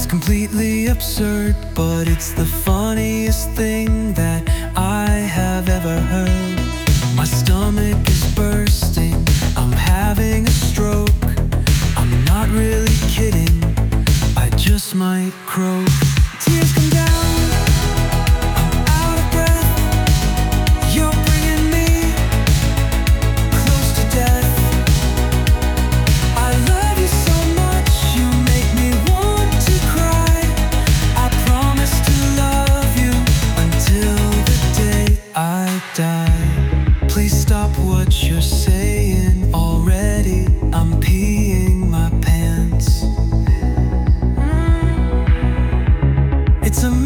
completely absurd, but it's the funniest thing that I have ever heard. My stomach is bursting, I'm having a stroke. I'm not really kidding, I just might croak. Tears come down, I'm out of breath. You're bringing me close to death. I love you so much, you make me want to cry. I promise to love you until the day I die. Please stop what you're saying already. I'm peeing my pants. It's a